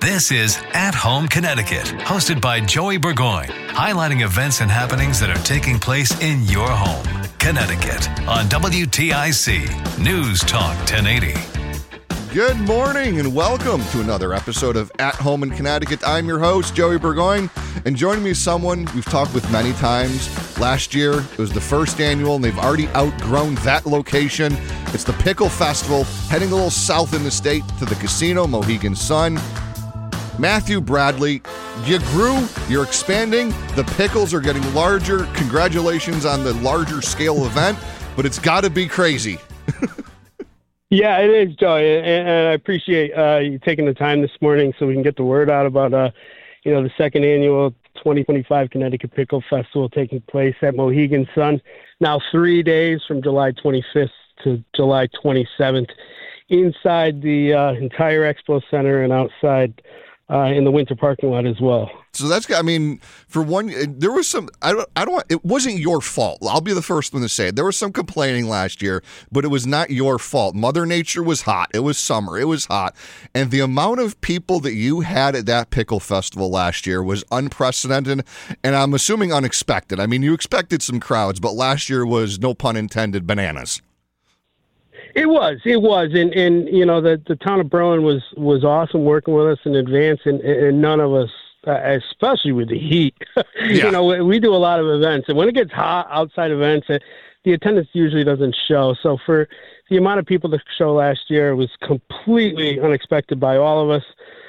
This is At Home Connecticut, hosted by Joey Burgoyne, highlighting events and happenings that are taking place in your home, Connecticut, on WTIC News Talk 1080. Good morning and welcome to another episode of At Home in Connecticut. I'm your host, Joey Burgoyne, and joining me is someone we've talked with many times. Last year, it was the first annual, and they've already outgrown that location. It's the Pickle Festival, heading a little south in the state to the casino, Mohegan Sun. Matthew Bradley, you grew, you're expanding, the pickles are getting larger. Congratulations on the larger scale event, but it's got to be crazy. Yeah, it is, Joey, and I appreciate you taking the time this morning so we can get the word out about, the second annual 2025 Connecticut Pickle Festival taking place at Mohegan Sun. Now 3 days from July 25th to July 27th inside the entire Expo Center and outside in the winter parking lot as well. So that's, for one, there was some, it wasn't your fault. I'll be the first one to say it. There was some complaining last year, but it was not your fault. Mother Nature was hot. It was summer. It was hot. And the amount of people that you had at that pickle festival last year was unprecedented, and I'm assuming unexpected. I mean, you expected some crowds, but last year was, no pun intended, bananas. It was, and the town of Berlin was awesome working with us in advance, and none of us, especially with the heat, Yeah. We do a lot of events, and when it gets hot, outside events, the attendance usually doesn't show. So for the amount of people that show last year, it was completely unexpected by all of us.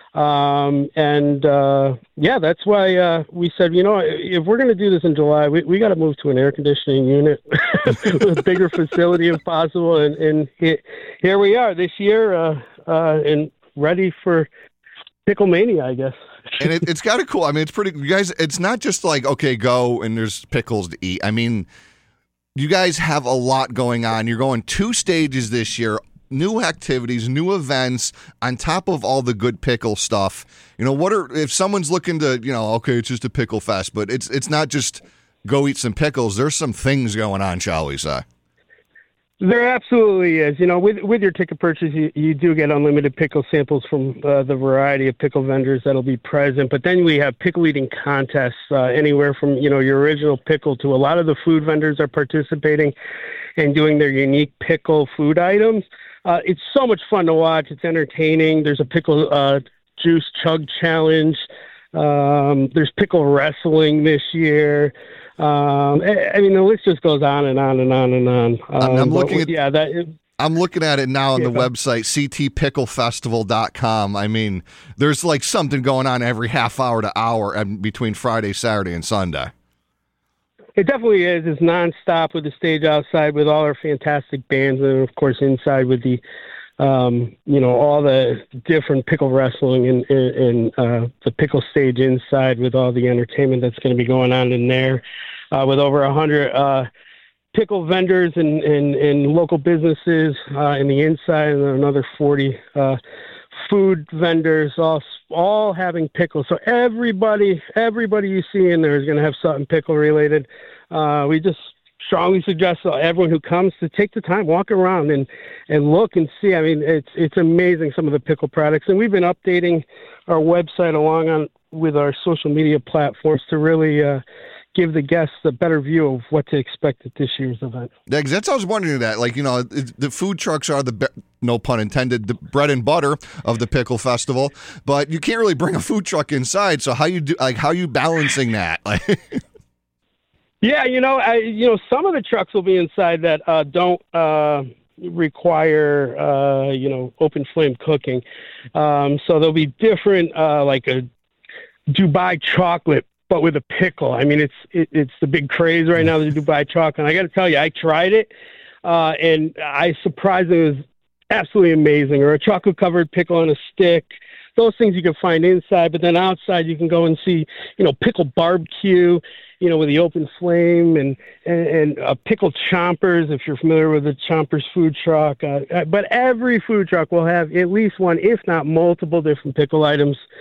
That's why we said, if we're going to do this in July, we got to move to an air conditioning unit with a bigger facility if possible. And here we are this year and ready for Pickle Mania, I guess. And it's kind of cool. I mean, it's pretty, you guys, it's not just like, okay, go and there's pickles to eat. I mean, you guys have a lot going on. You're going 2 stages this year. New activities, new events, on top of all the good pickle stuff. If someone's looking to, okay, it's just a pickle fest, but it's not just go eat some pickles. There's some things going on, shall we say? There absolutely is. With your ticket purchase, you do get unlimited pickle samples from the variety of pickle vendors that'll be present. But then we have pickle eating contests, anywhere from, your original pickle to a lot of the food vendors are participating and doing their unique pickle food items. It's so much fun to watch. It's entertaining. There's a pickle juice chug challenge. There's pickle wrestling this year. The list just goes on and on and on and on. I'm looking at it now on the website, ctpicklefestival.com. I mean, there's like something going on every half hour to hour between Friday, Saturday, and Sunday. It definitely is. It's nonstop with the stage outside with all our fantastic bands, and of course inside with the, all the different pickle wrestling and the pickle stage inside with all the entertainment that's going to be going on in there, with over 100 pickle vendors and local businesses in the inside, and another 40 food vendors, all having pickles. So everybody you see in there is going to have something pickle related. We just strongly suggest everyone who comes to take the time, walk around and look and see. I mean, it's amazing, some of the pickle products. And we've been updating our website along with our social media platforms to really give the guests a better view of what to expect at this year's event. Yeah, 'cause that's what I was wondering that. The food trucks are no pun intended, the bread and butter of the pickle festival, but you can't really bring a food truck inside. So how you balancing that? Yeah, some of the trucks will be inside that don't require, open flame cooking. So there'll be different, like a Dubai chocolate, but with a pickle. I mean, it's the big craze right now, the Dubai chocolate. And I got to tell you, I tried it, and I surprisingly was absolutely amazing. Or a chocolate-covered pickle on a stick. Those things you can find inside, but then outside you can go and see, pickle barbecue, with the open flame and pickled chompers, if you're familiar with the Chompers food truck. But every food truck will have at least one, if not multiple different pickle items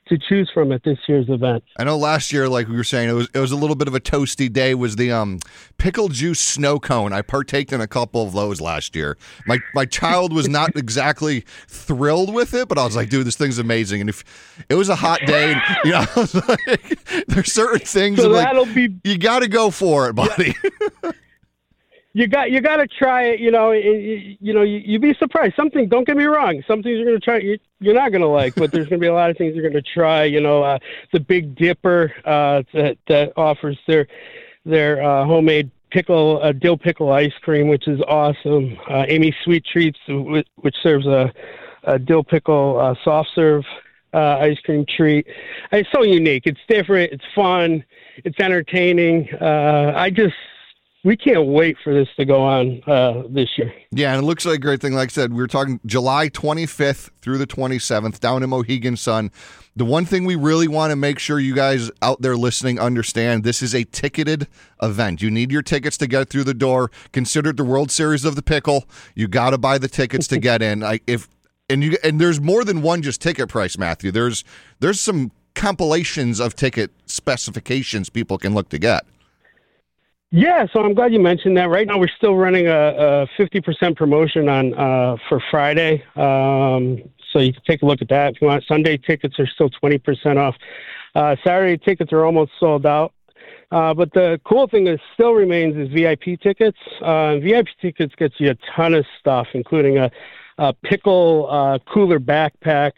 to choose from at this year's event. I know last year, like we were saying, it was a little bit of a toasty day. Was the pickle juice snow cone? I partaked in a couple of those last year. My child was not exactly thrilled with it, but I was like, dude, this thing's amazing. And if it was a hot day, and, I was like, there's certain things So that'll be, you got to go for it, buddy. Yeah. You got to try it. You'd be surprised. Don't get me wrong. Some things you're going to try, you're not going to like, but there's going to be a lot of things you're going to try. The Big Dipper that offers their homemade dill pickle ice cream, which is awesome. Amy Sweet Treats, which serves a dill pickle soft serve ice cream treat. It's so unique. It's different. It's fun. It's entertaining. We can't wait for this to go on this year. Yeah, and it looks like a great thing. Like I said, we were talking July 25th through the 27th down in Mohegan Sun. The one thing we really want to make sure you guys out there listening understand, this is a ticketed event. You need your tickets to get through the door. Consider it the World Series of the Pickle. You got to buy the tickets to get in. And there's more than one just ticket price, Matthew. There's some compilations of ticket specifications people can look to get. Yeah, so I'm glad you mentioned that. Right now, we're still running a 50% promotion on for Friday, so you can take a look at that if you want. Sunday tickets are still 20% off. Saturday tickets are almost sold out. But the cool thing that still remains is VIP tickets. VIP tickets gets you a ton of stuff, including a pickle cooler backpack,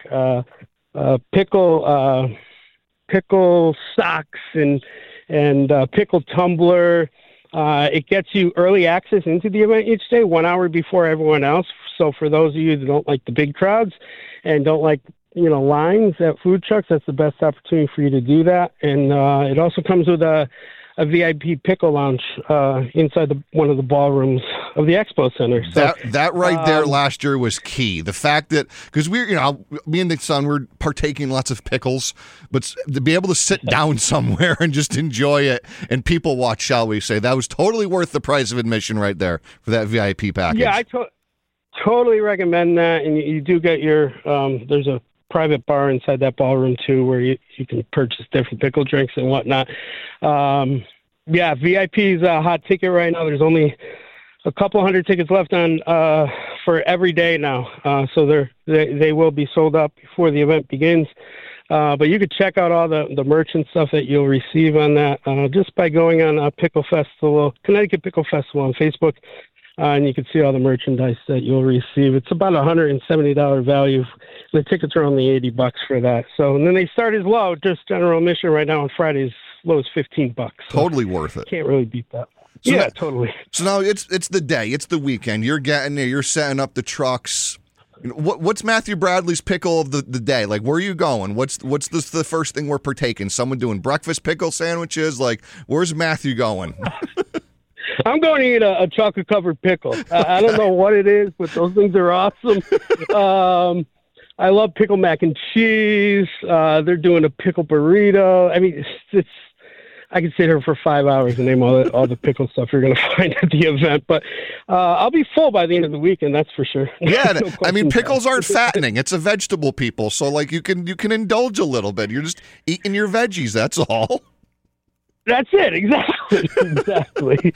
pickle socks, and pickle tumbler. It gets you early access into the event each day, 1 hour before everyone else. So for those of you that don't like the big crowds and don't like, lines at food trucks, that's the best opportunity for you to do that. And it also comes with a VIP pickle lounge inside one of the ballrooms of the Expo Center. So that right there last year was key. The fact that, because me and the son were partaking lots of pickles, but to be able to sit down somewhere and just enjoy it and people watch, shall we say, that was totally worth the price of admission right there for that VIP package. Yeah, I totally recommend that. And you do get your, there's a private bar inside that ballroom too, where you can purchase different pickle drinks and whatnot. VIP is a hot ticket right now. There's only a couple hundred tickets left on for every day now, so they will be sold out before the event begins. But you could check out all the merch and stuff that you'll receive on that just by going on Connecticut Pickle Festival on Facebook. And you can see all the merchandise that you'll receive. It's about $170 value. The tickets are only $80 for that. So, and then they start as low, just general admission right now on Fridays, as low as $15. So totally worth it. Can't really beat that. So totally. So now it's the day, it's the weekend. You're getting there. You're setting up the trucks. What's Matthew Bradley's pickle of the day? Like, where are you going? What's the first thing we're partaking? Someone doing breakfast pickle sandwiches? Like, where's Matthew going? I'm going to eat a chocolate-covered pickle. I don't know what it is, but those things are awesome. I love pickle mac and cheese. They're doing a pickle burrito. I mean, I could sit here for 5 hours and name all the pickle stuff you're going to find at the event. But I'll be full by the end of the weekend, that's for sure. Yeah, no, I mean, pickles aren't fattening. It's a vegetable, people. So, like, you can indulge a little bit. You're just eating your veggies, that's all. That's it, exactly.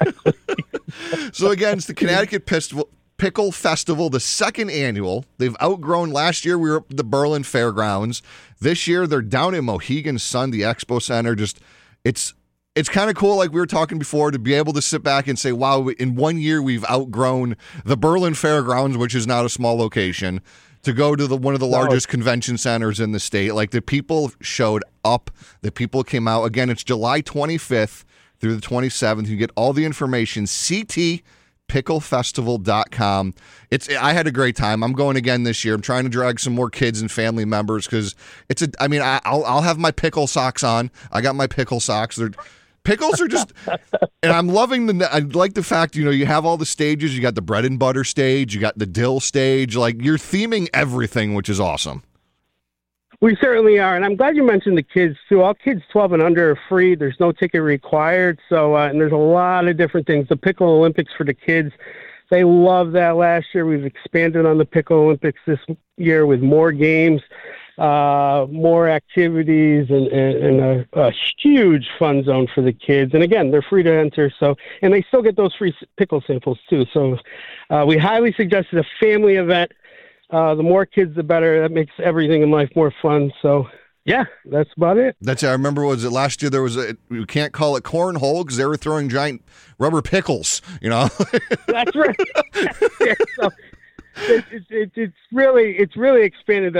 So again, it's the Connecticut Pickle Festival, the second annual. They've outgrown. Last year we were at the Berlin Fairgrounds. This year they're down in Mohegan Sun, the Expo Center. Just it's kind of cool, like we were talking before, to be able to sit back and say, wow, in 1 year we've outgrown the Berlin Fairgrounds, which is not a small location, to go to one of the largest convention centers in the state. Like, the people showed up. The people came out. Again, it's July 25th through the 27th. You get all the information, ctpicklefestival.com. I had a great time. I'm going again this year. I'm trying to drag some more kids and family members because I'll have my pickle socks on. I got my pickle socks. Pickles are just, and I'm loving I like the fact, you have all the stages. You got the bread and butter stage. You got the dill stage. Like, you're theming everything, which is awesome. We certainly are. And I'm glad you mentioned the kids, too. All kids 12 and under are free. There's no ticket required. So, and there's a lot of different things. The Pickle Olympics for the kids, they love that last year. We've expanded on the Pickle Olympics this year with more games. more activities and a huge fun zone for the kids. And again, they're free to enter. So, and they still get those free pickle samples too. So we highly suggest it's a family event. The more kids, the better. That makes everything in life more fun. So yeah, that's about it. I remember, was it last year? There was you can't call it cornhole because they were throwing giant rubber pickles, That's right. Yeah, so it's really expanded.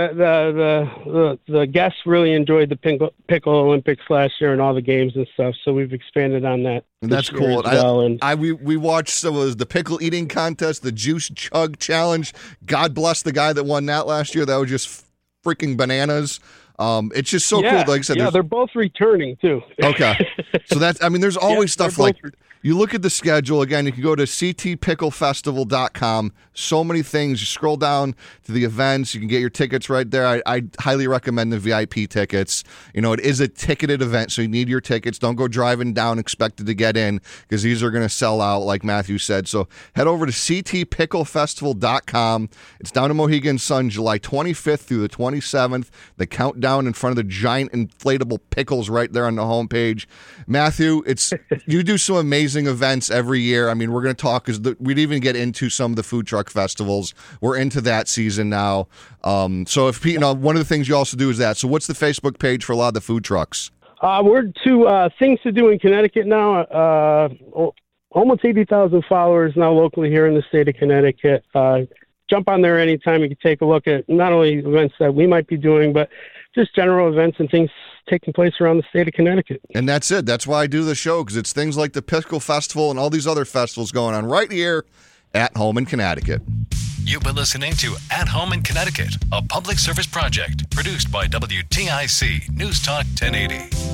The guests really enjoyed the pickle Olympics last year and all the games and stuff. So we've expanded on that. And that's cool. We watched some of the pickle eating contest, the juice chug challenge. God bless the guy that won that last year. That was just freaking bananas. It's just so cool. Like I said, they're both returning too. Okay. So there's always stuff like you look at the schedule. Again, you can go to ctpicklefestival.com. So many things. You scroll down to the events. You can get your tickets right there. I highly recommend the VIP tickets. It is a ticketed event, so you need your tickets. Don't go driving down expected to get in because these are going to sell out, like Matthew said. So head over to ctpicklefestival.com. It's down in Mohegan Sun, July 25th through the 27th. The countdown in front of the giant inflatable pickles right there on the homepage. Matthew, you do some amazing events every year. I mean, we're going to talk because we'd even get into some of the food truck festivals. We're into that season now. So if one of the things you also do is that. So what's the Facebook page for a lot of the food trucks? We're to things to do in Connecticut now. Almost 80,000 followers now locally here in the state of Connecticut. Jump on there anytime. You can take a look at not only events that we might be doing, but just general events and things taking place around the state of Connecticut. And that's it. That's why I do the show, because it's things like the Pickle Festival and all these other festivals going on right here at home in Connecticut. You've been listening to At Home in Connecticut, a public service project produced by WTIC News Talk 1080.